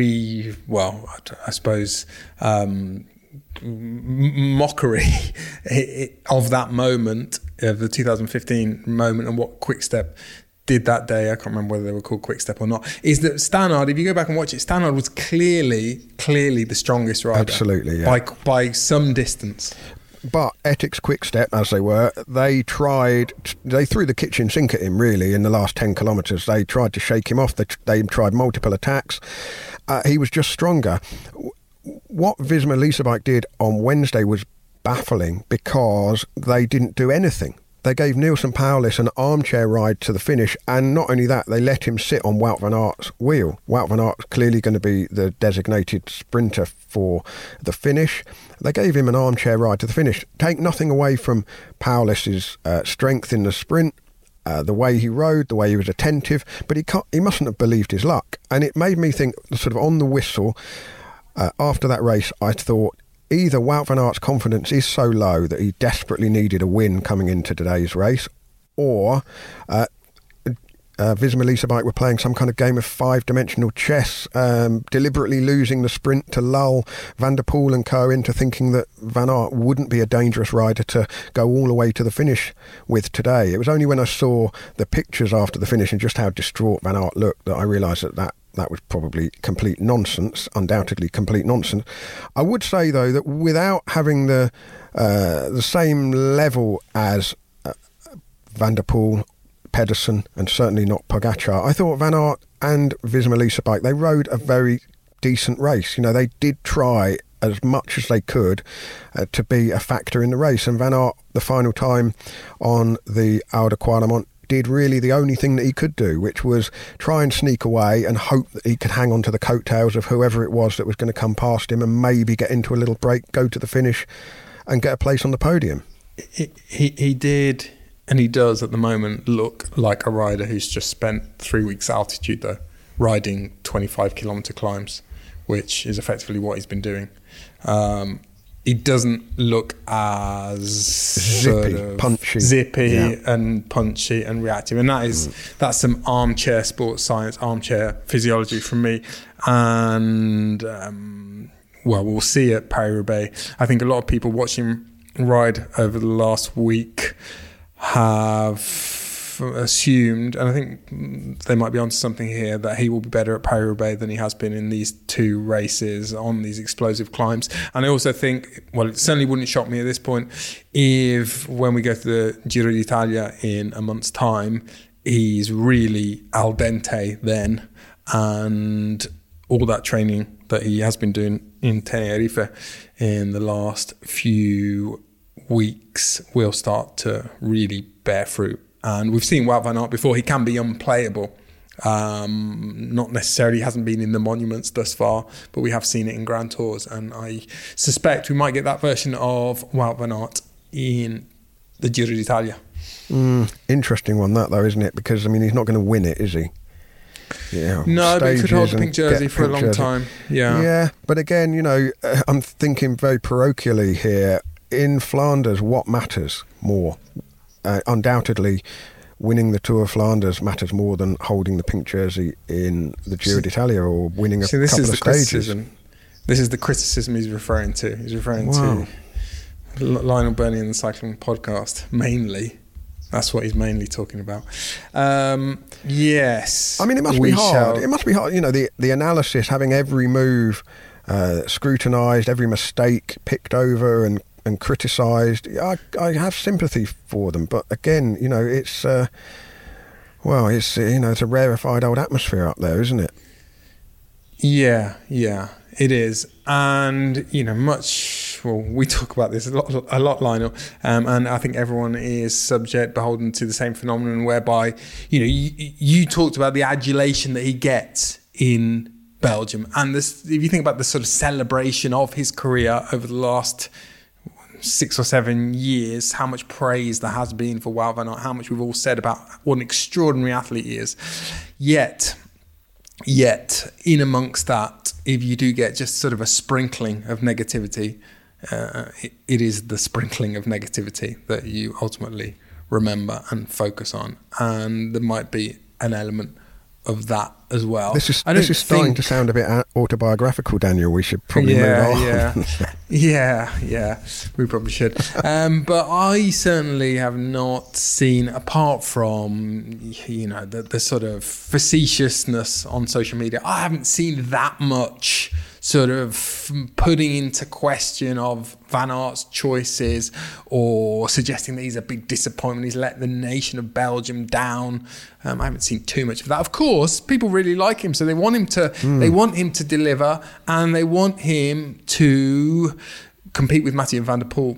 mockery of that moment, of the 2015 moment, and what Quick-Step did that day. I can't remember whether they were called Quick-Step or not. Is that Stannard, if you go back and watch it, Stannard was clearly the strongest rider. Absolutely, yeah. By some distance. But Ethics Quick-Step, as they were, they threw the kitchen sink at him, really, in the last 10 kilometres. They tried to shake him off. They tried multiple attacks. He was just stronger. What Visma-Lease bike did on Wednesday was baffling because they didn't do anything. They gave Nielsen Pauwels an armchair ride to the finish, and not only that, they let him sit on Wout van Aert's wheel. Wout van Aert's clearly going to be the designated sprinter for the finish. They gave him an armchair ride to the finish. Take nothing away from Pauwels' strength in the sprint, the way he rode, the way he was attentive, but he mustn't have believed his luck. And it made me think, sort of on the whistle, after that race, I thought, either Wout van Aert's confidence is so low that he desperately needed a win coming into today's race, or Visma-Lease bike were playing some kind of game of 5-dimensional chess, deliberately losing the sprint to lull Van der Poel and co into thinking that Van Aert wouldn't be a dangerous rider to go all the way to the finish with today. It was only when I saw the pictures after the finish and just how distraught Van Aert looked that I realised that was probably complete nonsense, undoubtedly complete nonsense. I would say, though, that without having the same level as Van der Poel, Pedersen, and certainly not Pogačar, I thought Van Aert and Visma-Lease bike, they rode a very decent race. You know, they did try as much as they could to be a factor in the race. And Van Aert, the final time on the Oude Kwaremont, did really the only thing that he could do, which was try and sneak away and hope that he could hang on to the coattails of whoever it was that was going to come past him and maybe get into a little break, go to the finish and get a place on the podium. He did, and he does at the moment, look like a rider who's just spent 3 weeks altitude, though, riding 25-kilometre climbs, which is effectively what he's been doing. He doesn't look as zippy and punchy and reactive, and that's some armchair sports science, armchair physiology from me. And we'll see at Paris-Roubaix. I think a lot of people watching ride over the last week have assumed, and I think they might be onto something here, that he will be better at Paris-Roubaix than he has been in these 2 races on these explosive climbs. And I also think, well, it certainly wouldn't shock me at this point if when we go to the Giro d'Italia in a month's time, he's really al dente then, and all that training that he has been doing in Tenerife in the last few weeks will start to really bear fruit. And we've seen Wout van Aert before. He can be unplayable. Not necessarily hasn't been in the monuments thus far, but we have seen it in Grand Tours. And I suspect we might get that version of Wout van Aert in the Giro d'Italia. Interesting one, that, though, isn't it? Because, I mean, he's not going to win it, is he? No, but he could hold the pink jersey get for a long jersey. time. Yeah. Yeah, but again, I'm thinking very parochially here. In Flanders, what matters more? Undoubtedly, winning the Tour of Flanders matters more than holding the pink jersey in the Giro d'Italia or winning a couple of stages. Criticism. This is the criticism he's referring to. He's referring to Lionel Burney and the Cycling Podcast, mainly. That's what he's mainly talking about. Yes. I mean, it must be hard. It must be hard. The analysis, having every move scrutinised, every mistake picked over and criticised. I have sympathy for them, but again, it's it's a rarefied old atmosphere up there, isn't it? Yeah, it is. And we talk about this a lot, Lionel, and I think everyone is beholden to the same phenomenon whereby you talked about the adulation that he gets in Belgium, and this, if you think about the sort of celebration of his career over the last 6 or 7 years, how much praise there has been for Wout van Aert, how much we've all said about what an extraordinary athlete he is. Yet, in amongst that, if you do get just sort of a sprinkling of negativity, it is the sprinkling of negativity that you ultimately remember and focus on. And there might be an element of that as well. This is starting to sound a bit autobiographical, Daniel. We should probably move on. Yeah, we probably should. But I certainly have not seen, apart from the sort of facetiousness on social media, I haven't seen that much sort of putting into question of Van Aert's choices or suggesting that he's a big disappointment, he's let the nation of Belgium down. I haven't seen too much of that. Of course, people really like him, so they want him to deliver, and they want him to compete with Mathieu van der Poel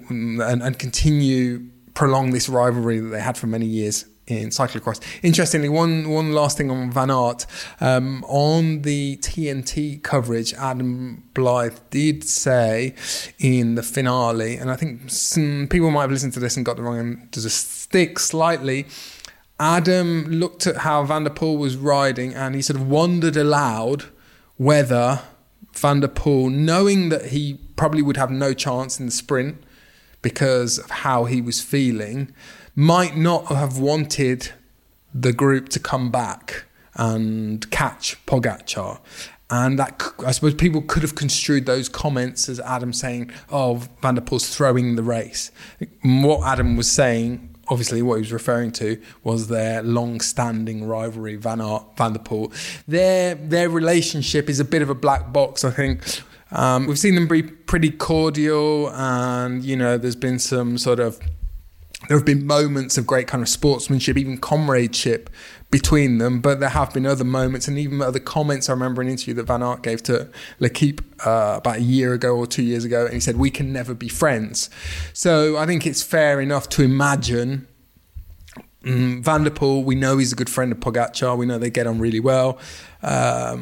and prolong this rivalry that they had for many years in cyclocross. Interestingly, one last thing on Van Aert. On the TNT coverage, Adam Blythe did say in the finale, and I think some people might have listened to this and got the wrong end of the stick slightly. Adam looked at how Van der Poel was riding, and he sort of wondered aloud whether Van der Poel, knowing that he probably would have no chance in the sprint because of how he was feeling, might not have wanted the group to come back and catch Pogačar. And that, I suppose people could have construed those comments as Adam saying, Van der Poel's throwing the race. What Adam was saying, obviously what he was referring to, was their long-standing rivalry, Van Aert, Van der Poel. Their relationship is a bit of a black box, I think. We've seen them be pretty cordial, and, there's been some there have been moments of great kind of sportsmanship, even comradeship between them, but there have been other moments and even other comments. I remember an interview that Van Aert gave to L'Équipe about a year ago or 2 years ago, and he said, "We can never be friends." So I think it's fair enough to imagine Van der Poel, we know he's a good friend of Pogačar, we know they get on really well. I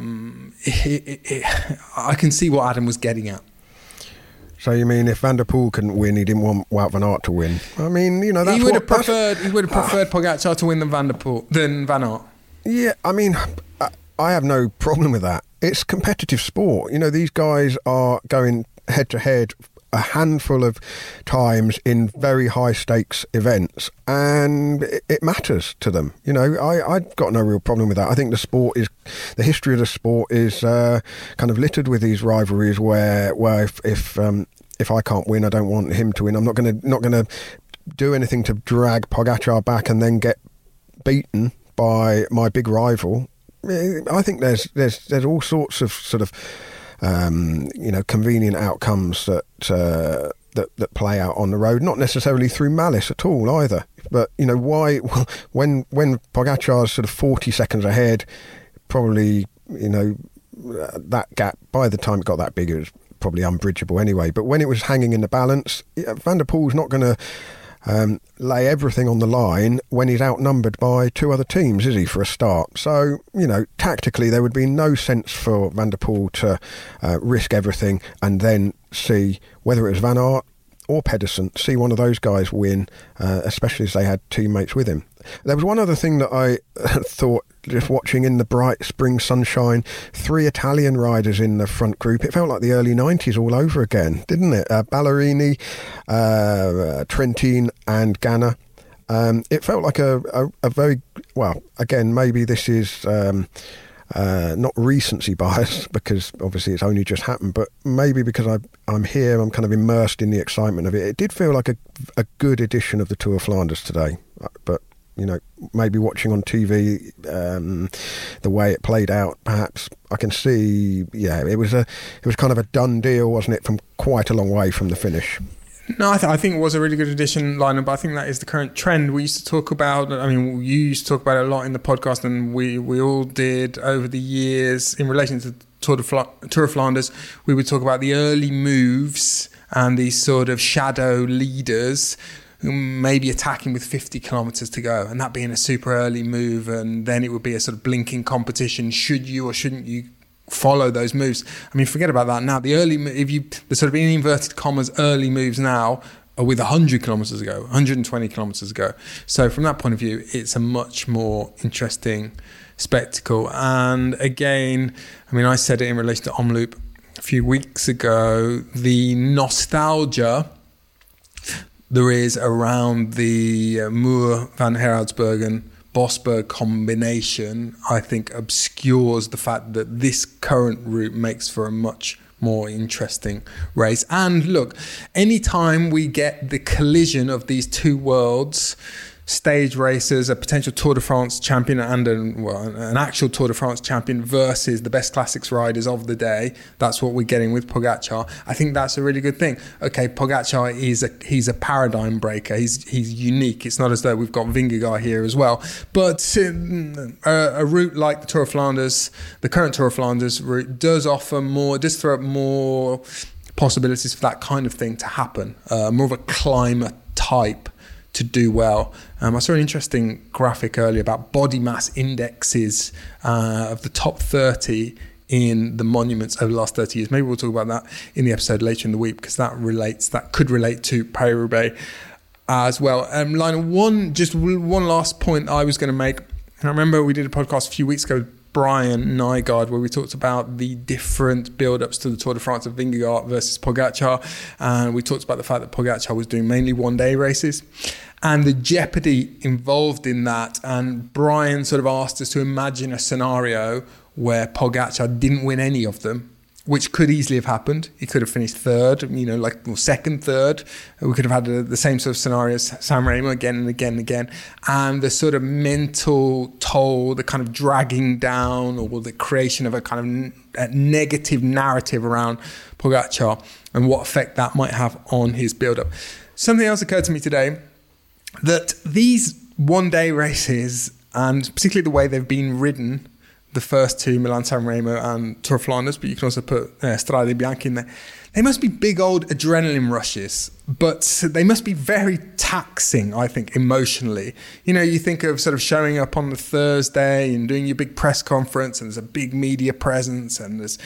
can see what Adam was getting at. So you mean if Van der Poel couldn't win, he didn't want Wout van Aert to win? I mean, that's he would have preferred Pogačar to win than Van Aert. Yeah, I mean, I have no problem with that. It's competitive sport. These guys are going head to head a handful of times in very high stakes events, and it matters to them. I've got no real problem with that. I think the history of the sport is kind of littered with these rivalries where if I can't win, I don't want him to win. I'm not going to do anything to drag Pogačar back and then get beaten by my big rival. I think there's all sorts of sort of convenient outcomes that play out on the road, not necessarily through malice at all either. But why when Pogačar's sort of 40 seconds ahead, probably that gap, by the time it got that big, it was probably unbridgeable anyway. But when it was hanging in the balance, Van der Poel's not going to lay everything on the line when he's outnumbered by two other teams, is he, for a start? So, tactically there would be no sense for Van der Poel to risk everything and then see, whether it was Van Aert or Pedersen, see one of those guys win, especially as they had teammates with him. There was one other thing that I thought just watching in the bright spring sunshine, 3 Italian riders in the front group. It felt like the early 90s all over again, didn't it? Ballerini, Trentin and Ganna. It felt like a very, well, again, maybe this is not recency bias, because obviously it's only just happened, but maybe because I'm here, I'm kind of immersed in the excitement of it. It did feel like a good edition of the Tour of Flanders today, but you know, maybe watching on TV the way it played out, perhaps I can see, yeah, it was kind of a done deal, wasn't it, from quite a long way from the finish. No, I think it was a really good addition, Lionel, but I think that is the current trend. We used to talk about, I mean, you used to talk about it a lot in the podcast, and we all did over the years in relation to Tour of Flanders. We would talk about the early moves and these sort of shadow leaders who may be attacking with 50 kilometres to go, and that being a super early move, and then it would be a sort of blinking competition. Should you or shouldn't you follow those moves? I mean, forget about that now. The sort of in inverted commas early moves now are with 100 kilometres ago, 120 kilometres ago. So from that point of view, it's a much more interesting spectacle. And again, I mean, I said it in relation to Omloop a few weeks ago, the nostalgia there is around the Muur van Heraldsbergen Bosberg combination, I think, obscures the fact that this current route makes for a much more interesting race. And look, anytime we get the collision of these two worlds, stage racers, a potential Tour de France champion and an actual Tour de France champion versus the best classics riders of the day, that's what we're getting with Pogačar. I think that's a really good thing. Okay, Pogačar he's a paradigm breaker. He's unique. It's not as though we've got Vingegaard here as well. But a route like the Tour of Flanders, the current Tour of Flanders route, does offer more, does throw up more possibilities for that kind of thing to happen. More of a climber type to do well. I saw an interesting graphic earlier about body mass indexes of the top 30 in the monuments over the last 30 years. Maybe we'll talk about that in the episode later in the week, because that could relate to Paris-Roubaix as well. Lionel, one last point I was going to make. I remember we did a podcast a few weeks ago with Brian Nygaard where we talked about the different build-ups to the Tour de France of Vingegaard versus Pogačar, and we talked about the fact that Pogačar was doing mainly one-day races and the jeopardy involved in that. And Brian sort of asked us to imagine a scenario where Pogačar didn't win any of them, which could easily have happened. He could have finished third, second, third. We could have had the same sort of scenario as San Remo again and again and again. And the sort of mental toll, the kind of dragging down, or the creation of a kind of a negative narrative around Pogačar and what effect that might have on his build-up. Something else occurred to me today, that these one-day races, and particularly the way they've been ridden, the first two, Milan-San Remo and Tour of Flanders, but you can also put Strade Bianche in there. They must be big old adrenaline rushes, but they must be very taxing, I think, emotionally. You know, you think of sort of showing up on the Thursday and doing your big press conference, and there's a big media presence, and there's,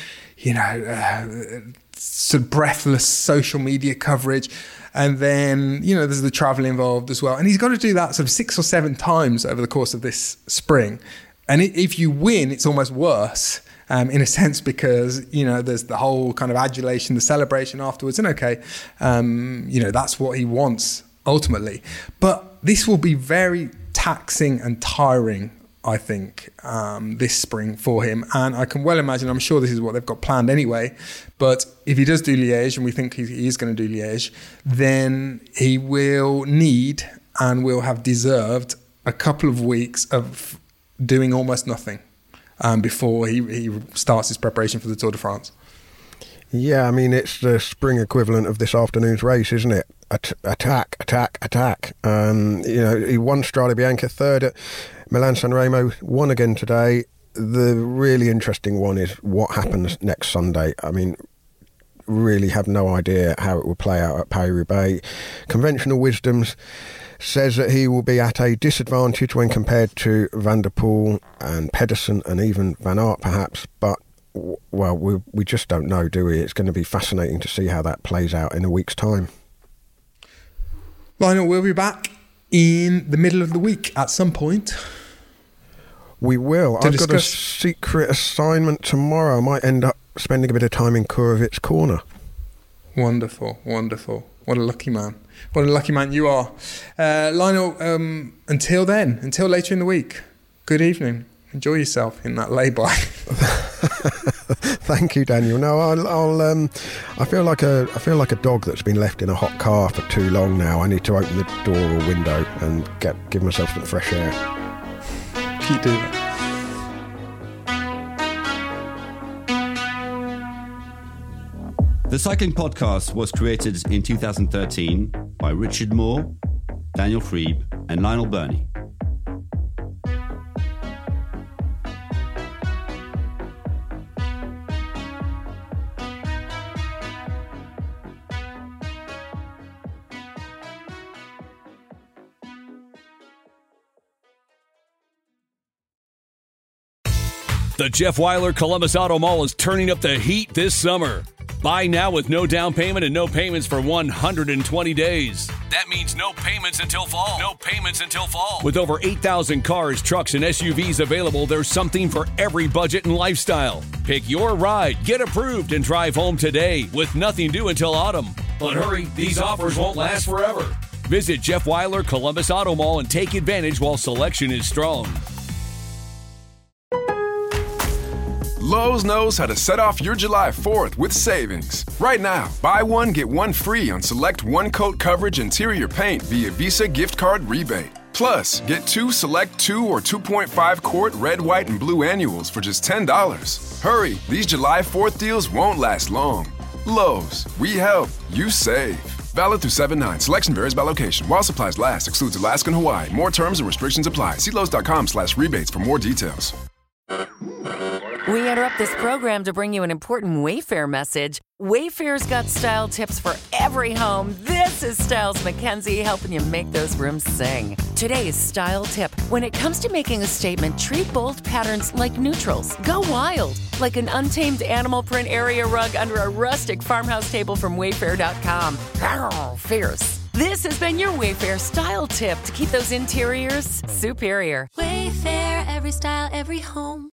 sort of breathless social media coverage. And then, there's the travel involved as well. And he's got to do that sort of 6 or 7 times over the course of this spring. And if you win, it's almost worse in a sense, because, there's the whole kind of adulation, the celebration afterwards. And okay, that's what he wants ultimately. But this will be very taxing and tiring, I think, this spring for him. And I can well imagine, I'm sure this is what they've got planned anyway, but if he does do Liège, and we think he is going to do Liège, then he will need and will have deserved a couple of weeks of doing almost nothing before he starts his preparation for the Tour de France. Yeah, I mean, it's the spring equivalent of this afternoon's race, isn't it? Attack. He won Strade Bianche, third at Milan-San Remo, won again today. The really interesting one is what happens next Sunday. I mean, really have no idea how it will play out at Paris-Roubaix. Conventional wisdoms says that he will be at a disadvantage when compared to Van der Poel and Pedersen and even Van Aert perhaps, but well, we just don't know, do we? It's going to be fascinating to see how that plays out in a week's time. Lionel, we'll be back in the middle of the week at some point. We will. I've got a discuss. secret assignment tomorrow. I might end up spending a bit of time in Kurovit's corner. Wonderful, wonderful. What a lucky man. What a lucky man you are. Lionel, until then, until later in the week, good evening. Enjoy yourself in that lay-by. Thank you, Daniel. No, I feel like a dog that's been left in a hot car for too long now. I need to open the door or window and give myself some fresh air. Keep doing it. The Cycling Podcast was created in 2013 by Richard Moore, Daniel Freeb, and Lionel Burney. The Jeff Weiler Columbus Auto Mall is turning up the heat this summer. Buy now with no down payment and no payments for 120 days. That means no payments until fall. No payments until fall. With over 8,000 cars, trucks, and SUVs available, there's something for every budget and lifestyle. Pick your ride, get approved, and drive home today with nothing due until autumn. But hurry, these offers won't last forever. Visit Jeff Weiler Columbus Auto Mall and take advantage while selection is strong. Lowe's knows how to set off your July 4th with savings. Right now, buy one, get one free on select one-coat coverage interior paint via Visa gift card rebate. Plus, get two select 2 or 2.5 quart red, white, and blue annuals for just $10. Hurry, these July 4th deals won't last long. Lowe's, we help, you save. Valid through 7/9. Selection varies by location. While supplies last, excludes Alaska and Hawaii. More terms and restrictions apply. See Lowe's.com/rebates for more details. We interrupt this program to bring you an important Wayfair message. Wayfair's got style tips for every home. This is Styles McKenzie helping you make those rooms sing. Today's style tip. When it comes to making a statement, treat bold patterns like neutrals. Go wild, like an untamed animal print area rug under a rustic farmhouse table from Wayfair.com. Arr, fierce. This has been your Wayfair style tip to keep those interiors superior. Wayfair, every style, every home.